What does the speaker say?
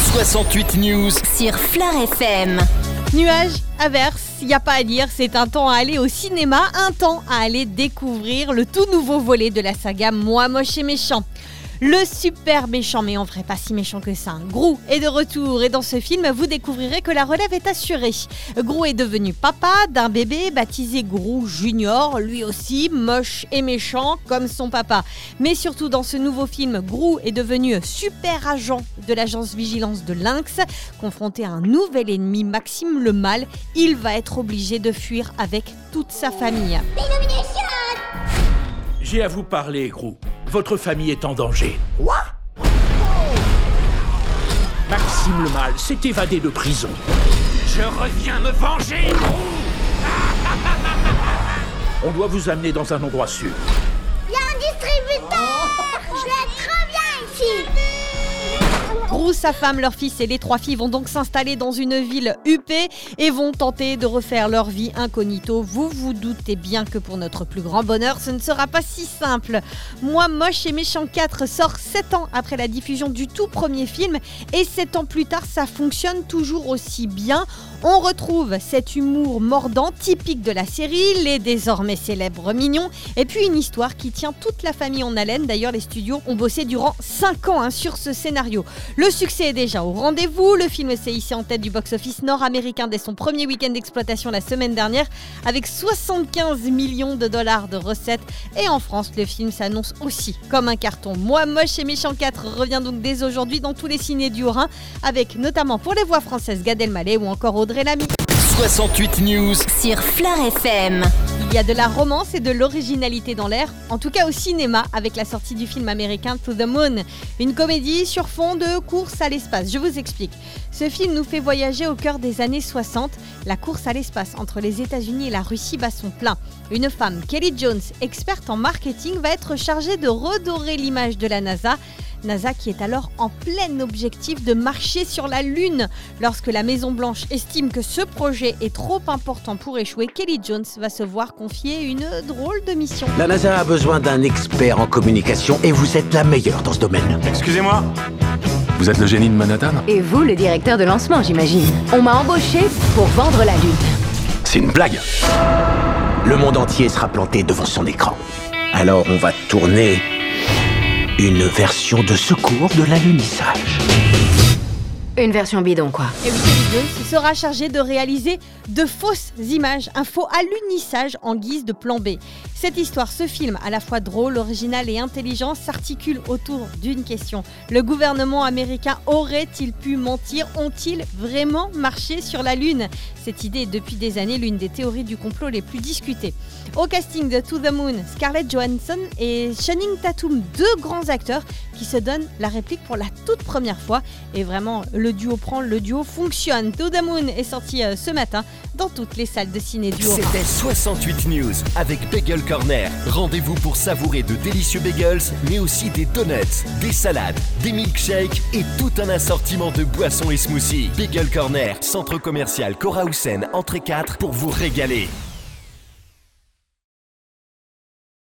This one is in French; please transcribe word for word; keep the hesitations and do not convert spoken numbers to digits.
soixante-huit News sur Fleur F M. Nuages, averses, il n'y a pas à dire, c'est un temps à aller au cinéma, un temps à aller découvrir le tout nouveau volet de la saga Moi moche et méchant. Le super méchant, mais en vrai pas si méchant que ça, Gru est de retour et dans ce film, vous découvrirez que la relève est assurée. Gru est devenu papa d'un bébé baptisé Gru Junior, lui aussi moche et méchant comme son papa. Mais surtout dans ce nouveau film, Gru est devenu super agent de l'agence vigilance de Lynx. Confronté à un nouvel ennemi, Maxime le Mal, il va être obligé de fuir avec toute sa famille. J'ai à vous parler, Gru. Votre famille est en danger. Quoi? Maxime le Mal s'est évadé de prison. Je reviens me venger. On doit vous amener dans un endroit sûr. Il y a un distributeur. Je l'ai très bien ici. Gru, sa femme, leur fils et les trois filles vont donc s'installer dans une ville huppée et vont tenter de refaire leur vie incognito. Vous vous doutez bien que pour notre plus grand bonheur, ce ne sera pas si simple. Moi moche et méchant quatre sort sept ans après la diffusion du tout premier film et sept ans plus tard, ça fonctionne toujours aussi bien. On retrouve cet humour mordant typique de la série, les désormais célèbres mignons et puis une histoire qui tient toute la famille en haleine. D'ailleurs, les studios ont bossé durant cinq ans hein, sur ce scénario. Le succès est déjà au rendez-vous. Le film s'est hissé en tête du box-office nord-américain dès son premier week-end d'exploitation la semaine dernière avec soixante-quinze millions de dollars de recettes. Et en France, le film s'annonce aussi comme un carton. Moi moche et méchant quatre revient donc dès aujourd'hui dans tous les ciné du Haut-Rhin avec notamment pour les voix françaises Gad Elmaleh ou encore Audrey Lamy. soixante-huit News Sur Fleur F M. Il y a de la romance et de l'originalité dans l'air, en tout cas au cinéma, avec la sortie du film américain To the Moon, une comédie sur fond de course à l'espace. Je vous explique. Ce film nous fait voyager au cœur des années soixante. La course à l'espace entre les États-Unis et la Russie bat son plein. Une femme, Kelly Jones, experte en marketing, va être chargée de redorer l'image de la NASA. NASA qui est alors en plein objectif de marcher sur la Lune. Lorsque la Maison-Blanche estime que ce projet est trop important pour échouer, Kelly Jones va se voir confier une drôle de mission. La NASA a besoin d'un expert en communication et vous êtes la meilleure dans ce domaine. Excusez-moi, vous êtes le génie de Manhattan? Et vous, le directeur de lancement, j'imagine. On m'a embauché pour vendre la Lune. C'est une blague. Le monde entier sera planté devant son écran. Alors on va tourner une version de secours de l'alunissage. Une version bidon, quoi. Et oui, Kelly Jones sera chargé de réaliser de fausses images, un faux alunissage en guise de plan B. Cette histoire, ce film, à la fois drôle, original et intelligent, s'articule autour d'une question. Le gouvernement américain aurait-il pu mentir? Ont-ils vraiment marché sur la Lune? Cette idée est depuis des années l'une des théories du complot les plus discutées. Au casting de To the Moon, Scarlett Johansson et Channing Tatum, deux grands acteurs qui se donnent la réplique pour la toute première fois. Et vraiment, le duo prend, le duo fonctionne. To the Moon est sorti euh, ce matin dans toutes les salles de ciné du Haut-Rhin. C'était soixante-huit News avec Bagel Corner. Rendez-vous pour savourer de délicieux bagels, mais aussi des donuts, des salades, des milkshakes et tout un assortiment de boissons et smoothies. Bagel Corner, centre commercial Cora Houssen, entrée quatre, pour vous régaler.